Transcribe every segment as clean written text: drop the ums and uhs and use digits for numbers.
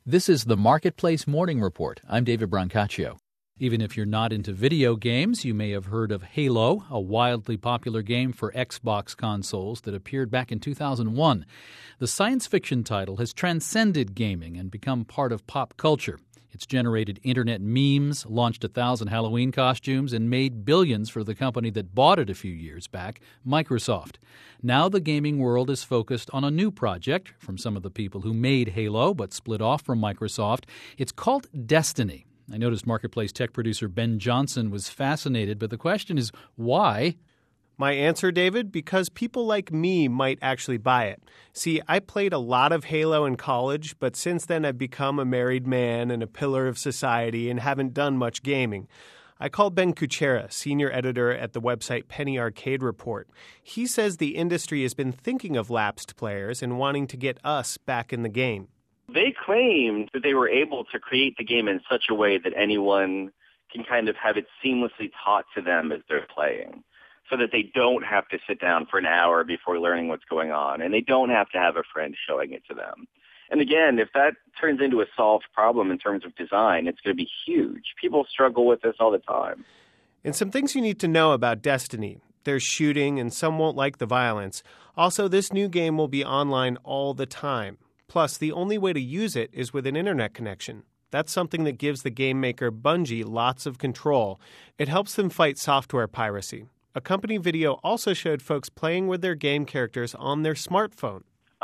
This is the Marketplace Morning Report. I'm David Brancaccio. Even if you're not into video games, you may have heard of Halo, a wildly popular game for Xbox consoles that appeared back in 2001. The science fiction title has transcended gaming and become part of pop culture. It's generated internet memes, launched 1,000 Halloween costumes, and made billions for the company that bought it a few years back, Microsoft. Now the gaming world is focused on a new project from some of the people who made Halo but split off from Microsoft. It's called Destiny. I noticed Marketplace tech producer Ben Johnson was fascinated, but the question is, why? My answer, David, because people like me might actually buy it. See, I played a lot of Halo in college, but since then I've become a married man and a pillar of society and haven't done much gaming. I called Ben Kuchera, senior editor at the website Penny Arcade Report. He says the industry has been thinking of lapsed players and wanting to get us back in the game. They claimed that they were able to create the game in such a way that anyone can kind of have it seamlessly taught to them as they're playing, so that they don't have to sit down for an hour before learning what's going on, and they don't have to have a friend showing it to them. And again, if that turns into a solved problem in terms of design, it's going to be huge. People struggle with this all the time. And some things you need to know about Destiny. There's shooting, and some won't like the violence. Also, this new game will be online all the time. Plus, the only way to use it is with an internet connection. That's something that gives the game maker Bungie lots of control. It helps them fight software piracy. A company video also showed folks playing with their game characters on their smartphone.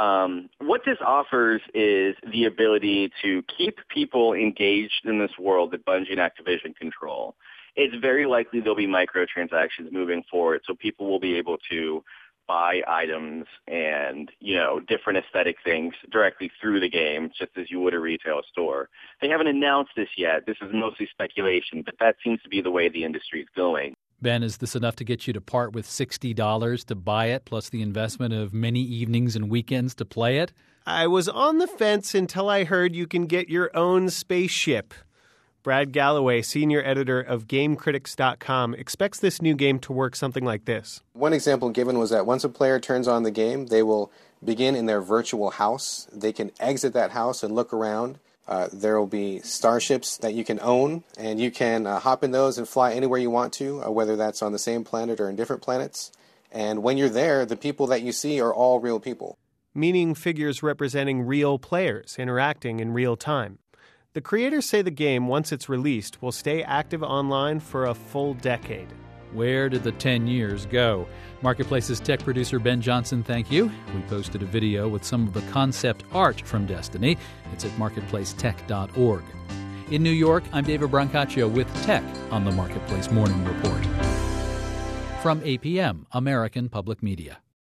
What this offers is the ability to keep people engaged in this world that Bungie and Activision control. It's very likely there'll be microtransactions moving forward, so people will be able to buy items and, different aesthetic things directly through the game, just as you would a retail store. They haven't announced this yet. This is mostly speculation, but that seems to be the way the industry is going. Ben, is this enough to get you to part with $60 to buy it, plus the investment of many evenings and weekends to play it? I was on the fence until I heard you can get your own spaceship. Brad Galloway, senior editor of GameCritics.com, expects this new game to work something like this. One example given was that once a player turns on the game, they will begin in their virtual house. They can exit that house and look around. There will be starships that you can own, and you can hop in those and fly anywhere you want to, whether that's on the same planet or in different planets. And when you're there, the people that you see are all real people. Meaning figures representing real players interacting in real time. The creators say the game, once it's released, will stay active online for a full decade. Where did the 10 years go? Marketplace's tech producer Ben Johnson, thank you. We posted a video with some of the concept art from Destiny. It's at marketplacetech.org. In New York, I'm David Brancaccio with Tech on the Marketplace Morning Report. From APM, American Public Media.